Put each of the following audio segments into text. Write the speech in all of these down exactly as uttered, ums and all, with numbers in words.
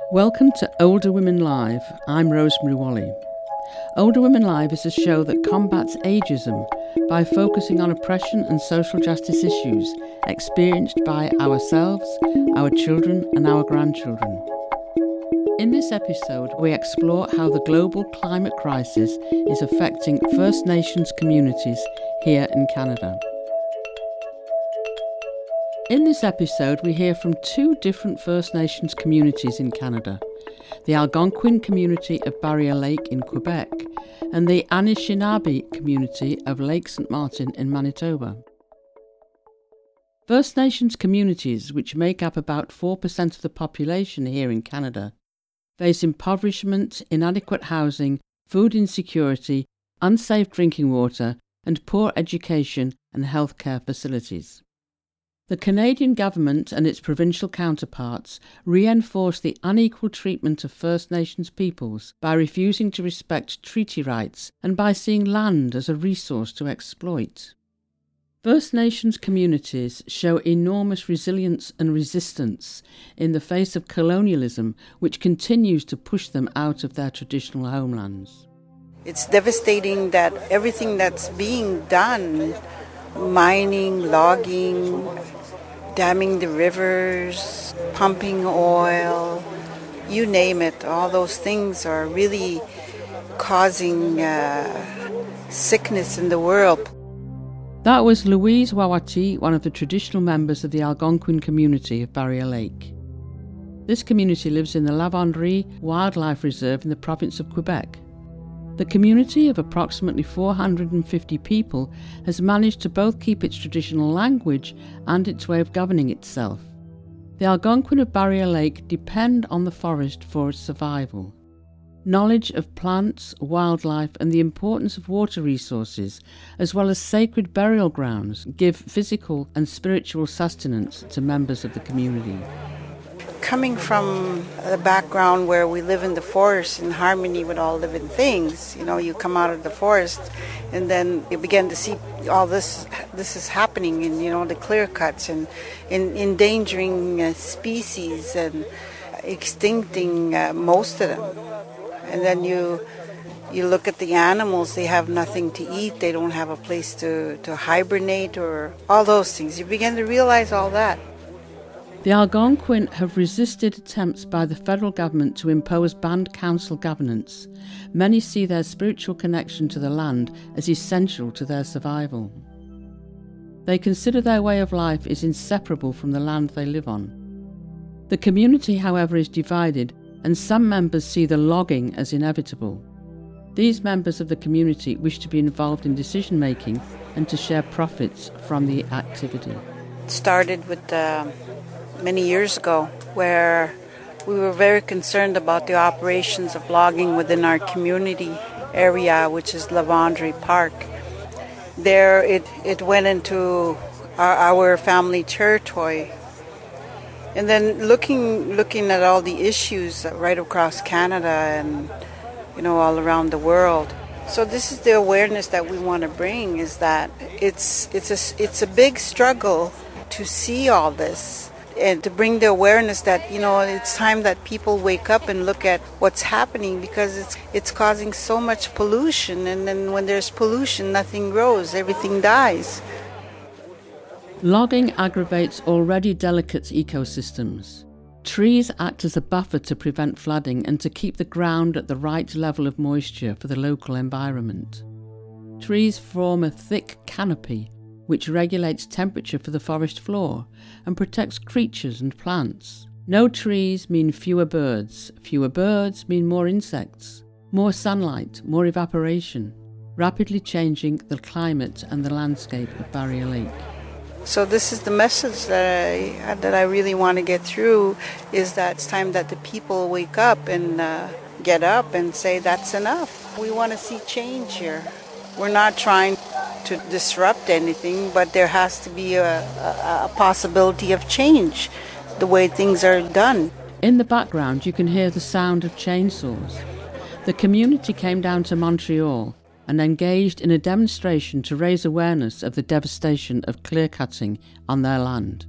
Welcome to Older Women Live. I'm Rosemary Wally. Older Women Live is a show that combats ageism by focusing on oppression and social justice issues experienced by ourselves, our children and our grandchildren. In this episode, we explore how the global climate crisis is affecting First Nations communities here in Canada. In this episode, we hear from two different First Nations communities in Canada, the Algonquin community of Barrier Lake in Quebec and the Anishinaabe community of Lake Saint Martin in Manitoba. First Nations communities, which make up about four percent of the population here in Canada, face impoverishment, inadequate housing, food insecurity, unsafe drinking water, and poor education and healthcare facilities. The Canadian government and its provincial counterparts reinforce the unequal treatment of First Nations peoples by refusing to respect treaty rights and by seeing land as a resource to exploit. First Nations communities show enormous resilience and resistance in the face of colonialism, which continues to push them out of their traditional homelands. It's devastating that everything that's being done, mining, logging, damming the rivers, pumping oil, you name it, all those things are really causing uh, sickness in the world. That was Louise Wawati, one of the traditional members of the Algonquin community of Barrier Lake. This community lives in the La Vérendrye Wildlife Reserve in the province of Quebec. The community of approximately four hundred fifty people has managed to both keep its traditional language and its way of governing itself. The Algonquin of Barrier Lake depend on the forest for its survival. Knowledge of plants, wildlife and the importance of water resources, as well as sacred burial grounds, give physical and spiritual sustenance to members of the community. Coming from a background where we live in the forest in harmony with all living things, you know, you come out of the forest and then you begin to see all this this is happening in, you know, the clear cuts and in endangering uh, species and extincting uh, most of them. And then you you look at the animals, they have nothing to eat, they don't have a place to, to hibernate or all those things. You begin to realize all that. The Algonquin have resisted attempts by the federal government to impose band council governance. Many see their spiritual connection to the land as essential to their survival. They consider their way of life is inseparable from the land they live on. The community, however, is divided, and some members see the logging as inevitable. These members of the community wish to be involved in decision-making and to share profits from the activity. It started with uh, many years ago, where we were very concerned about the operations of logging within our community area, which is La Vérendrye Park. There it, it went into our, our family territory. And then looking looking at all the issues right across Canada and, you know, all around the world. So this is the awareness that we want to bring, is that it's it's a, it's a big struggle to see all this and to bring the awareness that, you know, it's time that people wake up and look at what's happening, because it's it's causing so much pollution, and then when there's pollution, nothing grows, everything dies. Logging aggravates already delicate ecosystems. Trees act as a buffer to prevent flooding and to keep the ground at the right level of moisture for the local environment. Trees form a thick canopy which regulates temperature for the forest floor and protects creatures and plants. No trees mean fewer birds. Fewer birds mean more insects, more sunlight, more evaporation, rapidly changing the climate and the landscape of Barrier Lake. So this is the message that I that I really want to get through, is that it's time that the people wake up and uh, get up and say that's enough. We want to see change here. We're not trying to disrupt anything, but there has to be a, a, a possibility of change, the way things are done. In the background, you can hear the sound of chainsaws. The community came down to Montreal and engaged in a demonstration to raise awareness of the devastation of clear-cutting on their land.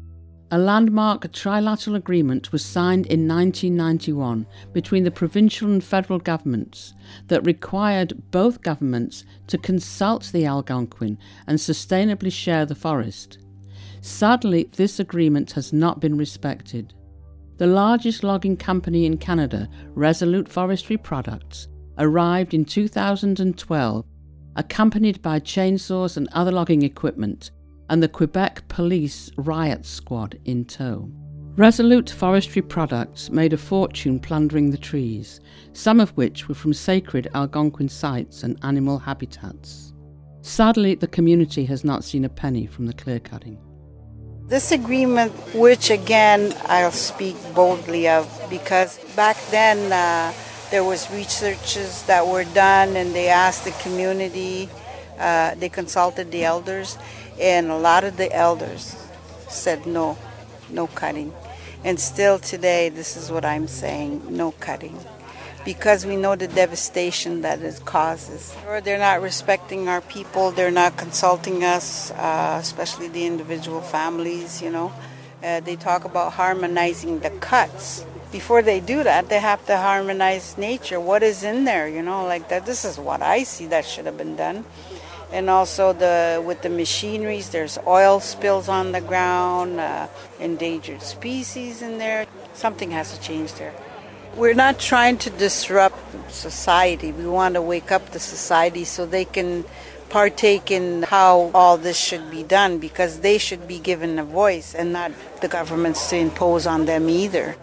A landmark trilateral agreement was signed in nineteen ninety-one between the provincial and federal governments that required both governments to consult the Algonquin and sustainably share the forest. Sadly, this agreement has not been respected. The largest logging company in Canada, Resolute Forestry Products, arrived in two thousand twelve, accompanied by chainsaws and other logging equipment, and the Quebec Police riot squad in tow. Resolute Forestry Products made a fortune plundering the trees, some of which were from sacred Algonquin sites and animal habitats. Sadly, the community has not seen a penny from the clear-cutting. This agreement, which again I'll speak boldly of, because back then uh, there was researches that were done and they asked the community, uh, they consulted the elders, and a lot of the elders said no, no cutting. And still today, this is what I'm saying, no cutting. Because we know the devastation that it causes. Or they're not respecting our people, they're not consulting us, uh, especially the individual families, you know. Uh, they talk about harmonizing the cuts. Before they do that, they have to harmonize nature. What is in there, you know, like that. This is what I see that should have been done. And also the with the machineries, there's oil spills on the ground, uh, endangered species in there. Something has to change there. We're not trying to disrupt society. We want to wake up the society so they can partake in how all this should be done, because they should be given a voice and not the governments to impose on them either.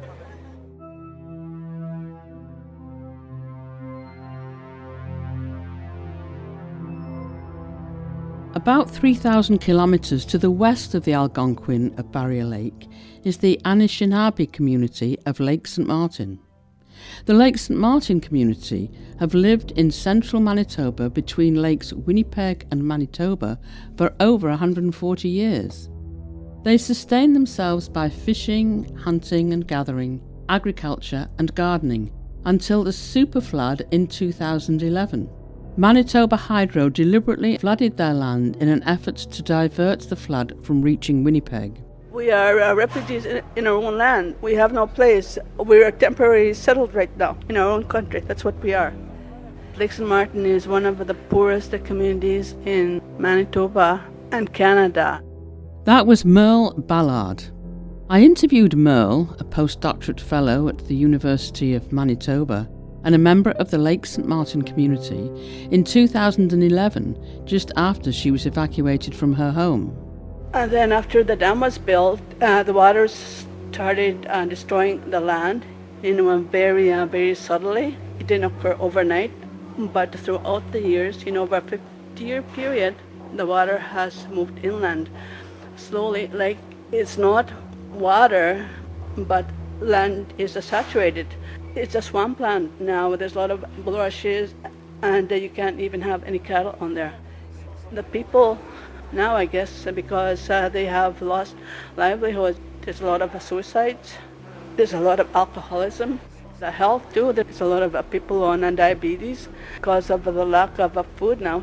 About three thousand kilometres to the west of the Algonquin of Barrier Lake is the Anishinaabe community of Lake Saint Martin. The Lake Saint Martin community have lived in central Manitoba between Lakes Winnipeg and Manitoba for over one hundred forty years. They sustain themselves by fishing, hunting and gathering, agriculture and gardening until the superflood in two thousand eleven. Manitoba Hydro deliberately flooded their land in an effort to divert the flood from reaching Winnipeg. We are uh, refugees in, in our own land. We have no place. We're temporarily settled right now in our own country. That's what we are. Lake Saint Martin is one of the poorest communities in Manitoba and Canada. That was Merle Ballard. I interviewed Merle, a postdoctorate fellow at the University of Manitoba, and a member of the Lake Saint Martin community, in two thousand eleven, just after she was evacuated from her home. And then after the dam was built, uh, the waters started uh, destroying the land in a very, uh, very subtly. It didn't occur overnight, but throughout the years, you know, over a fifty-year period, the water has moved inland slowly. Like, it's not water, but land is saturated. It's a swampland now. There's a lot of bulrushes, and uh, you can't even have any cattle on there. The people now, I guess, because uh, they have lost livelihood, there's a lot of suicides. There's a lot of alcoholism. The health, too. There's a lot of uh, people on uh, diabetes because of the lack of uh, food now.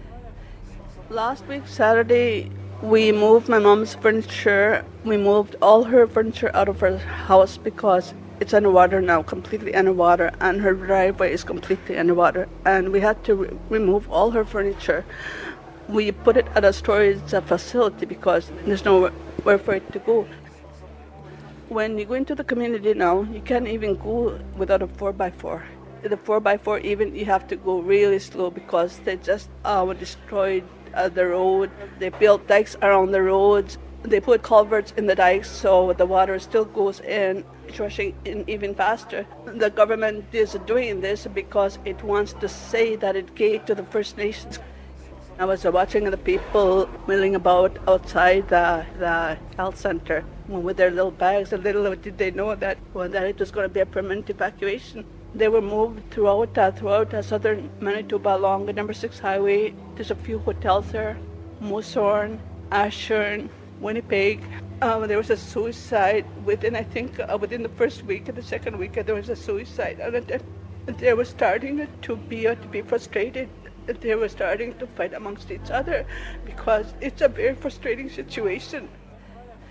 Last week, Saturday, we moved my mom's furniture. We moved all her furniture out of her house because it's underwater now, completely underwater, and her driveway is completely underwater. And we had to re- remove all her furniture. We put it at a storage facility because there's nowhere for it to go. When you go into the community now, you can't even go without a four by four. The four by four, even you have to go really slow because they just uh, destroyed uh, the road. They built dikes around the roads. They put culverts in the dikes so the water still goes in, rushing in even faster. The government is doing this because it wants to say that it gave to the First Nations. I was watching the people milling about outside the, the health center with their little bags, and little did they know that, well, that it was going to be a permanent evacuation. They were moved throughout uh, throughout uh, southern Manitoba along the number six highway. There's a few hotels there, Moosehorn, Ashern, Winnipeg. Um, there was a suicide within, I think, uh, within the first week and the second week, uh, there was a suicide. And it, they were starting to be, uh, to be frustrated. They were starting to fight amongst each other because it's a very frustrating situation.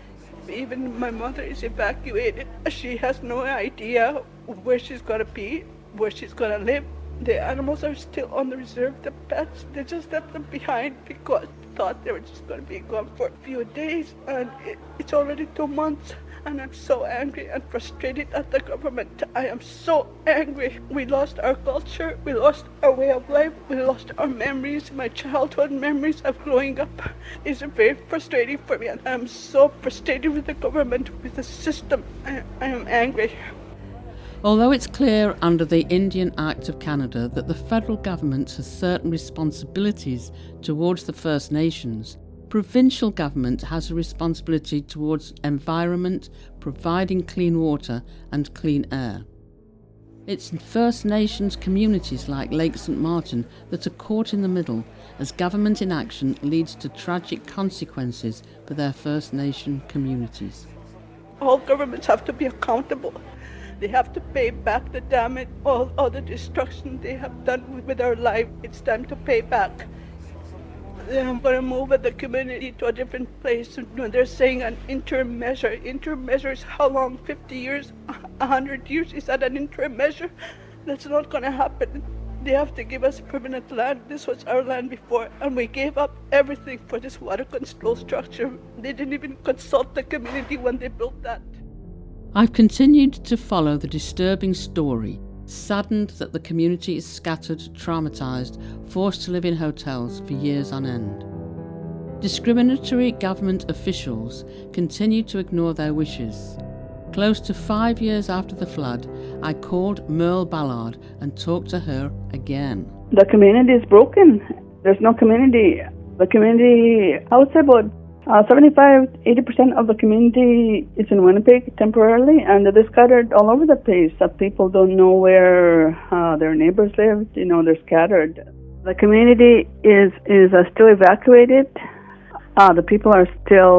Even my mother is evacuated. She has no idea where she's going to be, where she's going to live. The animals are still on the reserve, the pets. They just left them behind because they thought they were just going to be gone for a few days. And it, it's already two months. And I'm so angry and frustrated at the government. I am so angry. We lost our culture. We lost our way of life. We lost our memories. My childhood memories of growing up is very frustrating for me. And I'm so frustrated with the government, with the system. I, I am angry. Although it's clear under the Indian Act of Canada that the federal government has certain responsibilities towards the First Nations, provincial government has a responsibility towards environment, providing clean water and clean air. It's First Nations communities like Lake Saint Martin that are caught in the middle as government inaction leads to tragic consequences for their First Nation communities. All governments have to be accountable. They have to pay back the damage, all, all the destruction they have done with our life. It's time to pay back. I'm going to move the community to a different place. They're saying an interim measure. Interim measure is how long? fifty years? one hundred years? Is that an interim measure? That's not going to happen. They have to give us permanent land. This was our land before, and we gave up everything for this water control structure. They didn't even consult the community when they built that. I've continued to follow the disturbing story, saddened that the community is scattered, traumatised, forced to live in hotels for years on end. Discriminatory government officials continue to ignore their wishes. Close to five years after the flood, I called Merle Ballard and talked to her again. The community is broken. There's no community. The community, I would say about Uh, seventy-five to eighty percent of the community is in Winnipeg temporarily, and they're scattered all over the place. That people don't know where uh, their neighbors live. You know, they're scattered. The community is is uh, still evacuated. Uh, the people are still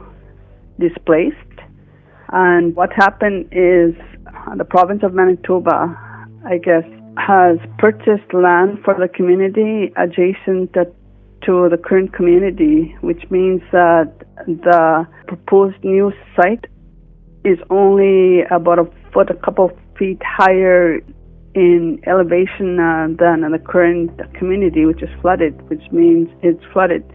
displaced. And what happened is uh, the province of Manitoba, I guess, has purchased land for the community adjacent to to the current community, which means that the proposed new site is only about a foot, a couple of feet higher in elevation uh, than the current community, which is flooded, which means it's flooded.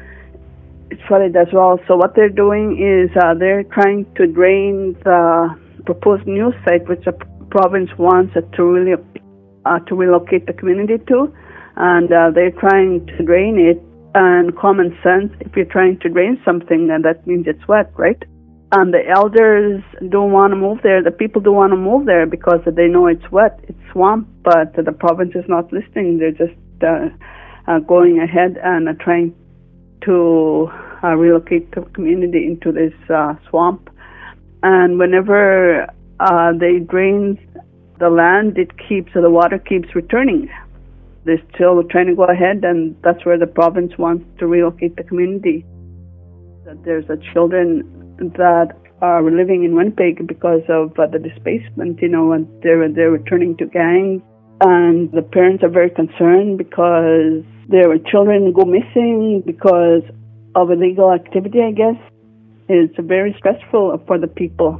It's flooded as well. So what they're doing is uh, they're trying to drain the proposed new site, which the province wants to really uh, to relocate the community to. And uh, they're trying to drain it, and common sense, if you're trying to drain something, then that means it's wet, right? And the elders don't want to move there. The people don't want to move there because they know it's wet, it's swamp, but the province is not listening. They're just uh, uh, going ahead and uh, trying to uh, relocate the community into this uh, swamp. And whenever uh, they drain the land, it keeps, so the water keeps returning. They're still trying to go ahead, and that's where the province wants to relocate the community. There's a children that are living in Winnipeg because of uh, the displacement, you know, and they're, they're returning to gangs. And the parents are very concerned because their children go missing because of illegal activity, I guess. It's very stressful for the people.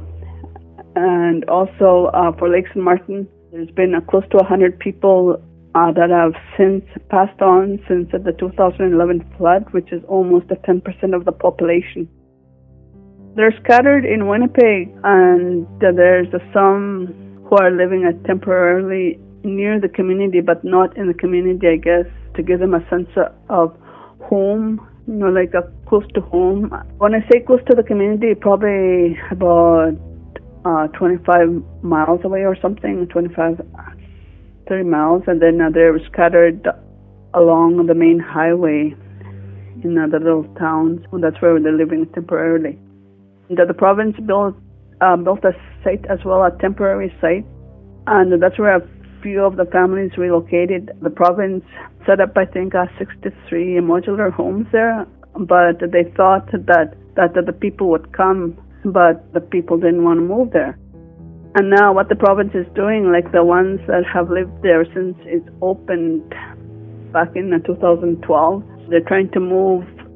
And also uh, for Lake Saint Martin, there's been uh, close to one hundred people Uh, that have since passed on since the two thousand eleven flood, which is almost a ten percent of the population. They're scattered in Winnipeg, and uh, there's uh, some who are living uh, temporarily near the community, but not in the community, I guess, to give them a sense of home, you know, like a close to home. When I say close to the community, probably about uh, twenty-five miles away or something, twenty-five thirty miles, and then uh, they're scattered along the main highway in uh, the little towns. And that's where they're living temporarily. And, uh, the province built uh, built a site as well, a temporary site, and that's where a few of the families relocated. The province set up, I think, uh, sixty-three modular homes there, but they thought that, that that the people would come, but the people didn't want to move there. And now what the province is doing, like the ones that have lived there since it opened back in two thousand twelve, they're trying to move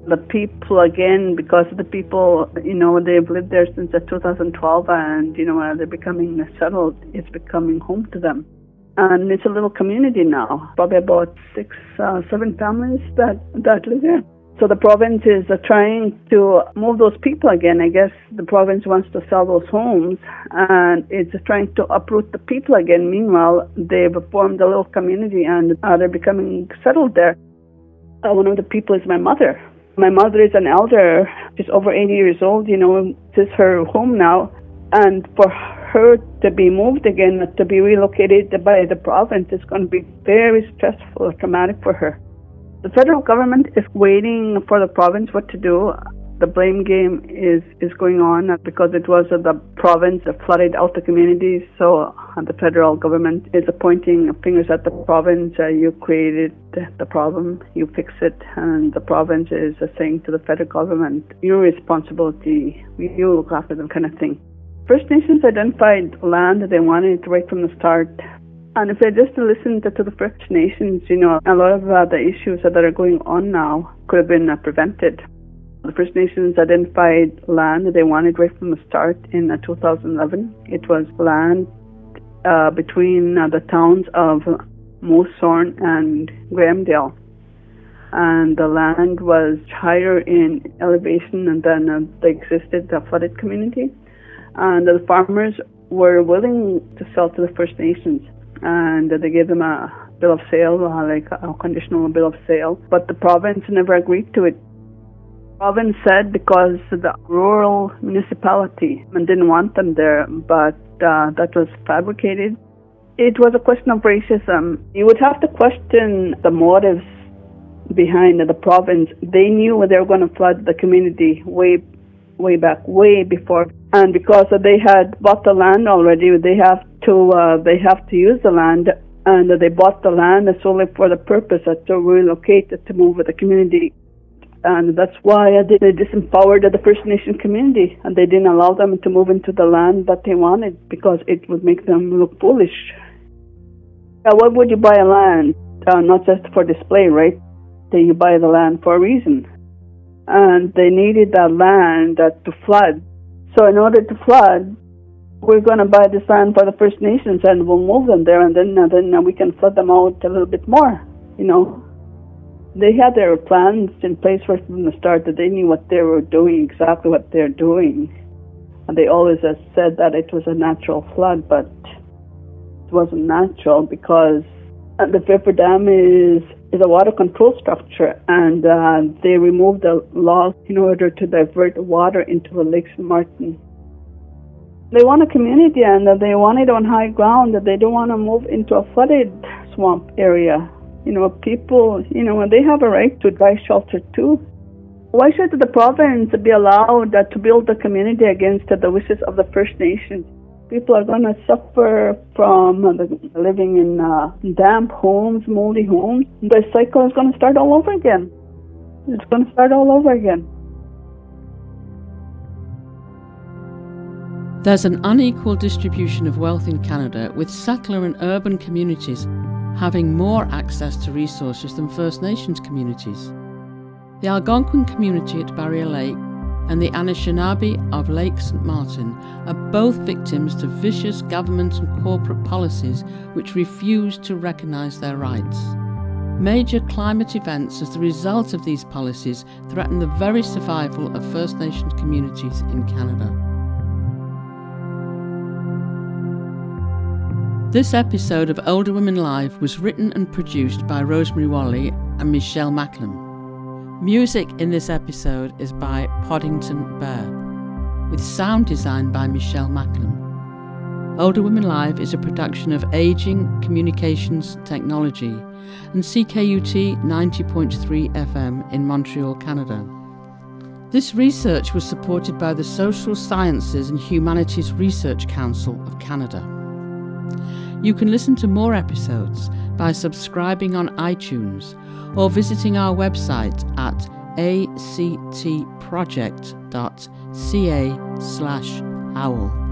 The people, again, because the people, you know, they've lived there since two thousand twelve, and, you know, they're becoming settled. It's becoming home to them. And it's a little community now, probably about six, uh, seven families that, that live there. So the province is uh, trying to move those people again. I guess the province wants to sell those homes, and it's trying to uproot the people again. Meanwhile, they've formed a little community, and uh, they're becoming settled there. Uh, one of the people is my mother. My mother is an elder. She's over eighty years old. You know, this is her home now. And for her to be moved again, to be relocated by the province, is going to be very stressful, traumatic for her. The federal government is waiting for the province what to do. The blame game is, is going on because it was uh, the province that flooded out the communities. So uh, the federal government is pointing fingers at the province. Uh, you created the problem, you fix it. And the province is uh, saying to the federal government, your responsibility, you look after them, kind of thing. First Nations identified land that they wanted right from the start. And if they just listened to the First Nations, you know, a lot of uh, the issues that are going on now could have been uh, prevented. The First Nations identified land that they wanted right from the start in uh, two thousand eleven. It was land uh, between uh, the towns of Mosehorn and Grahamdale. And the land was higher in elevation than uh, the existed uh, flooded community. And the farmers were willing to sell to the First Nations. And they gave them a bill of sale, uh, like a conditional bill of sale. But the province never agreed to it. The province said because the rural municipality didn't want them there, but uh, that was fabricated. It was a question of racism. You would have to question the motives behind the province. They knew they were going to flood the community way, way back, way before. And because they had bought the land already, they have to uh, they have to use the land, and they bought the land solely for the purpose to relocate, to move with the community. And that's why they disempowered the First Nation community, and they didn't allow them to move into the land that they wanted because it would make them look foolish. Now, why would you buy a land? Uh, not just for display, right? Then you buy the land for a reason. And they needed that land uh, to flood. So in order to flood, we're going to buy this land for the First Nations, and we'll move them there, and then uh, then uh, we can flood them out a little bit more, you know. They had their plans in place right from the start, that they knew what they were doing, exactly what they're doing. And they always uh, said that it was a natural flood, but it wasn't natural because uh, the Fairford Dam is, is a water control structure, and uh, they removed the laws in order to divert water into the Lake Saint Martin. They want a community, and uh, they want it on high ground, that they don't want to move into a flooded swamp area. You know, people, you know, they have a right to dry shelter too. Why should the province be allowed uh, to build a community against uh, the wishes of the First Nations? People are going to suffer from uh, the, living in uh, damp homes, moldy homes. The cycle is going to start all over again. It's going to start all over again. There's an unequal distribution of wealth in Canada, with settler and urban communities having more access to resources than First Nations communities. The Algonquin community at Barrier Lake and the Anishinaabe of Lake Saint Martin are both victims to vicious government and corporate policies which refuse to recognise their rights. Major climate events as the result of these policies threaten the very survival of First Nations communities in Canada. This episode of Older Women Live was written and produced by Rosemary Wally and Michelle Macklem. Music in this episode is by Poddington Bear, with sound design by Michelle Macklem. Older Women Live is a production of Aging Communications Technology and C K U T ninety point three F M in Montreal, Canada. This research was supported by the Social Sciences and Humanities Research Council of Canada. You can listen to more episodes by subscribing on iTunes or visiting our website at a c t project dot c a slash owl.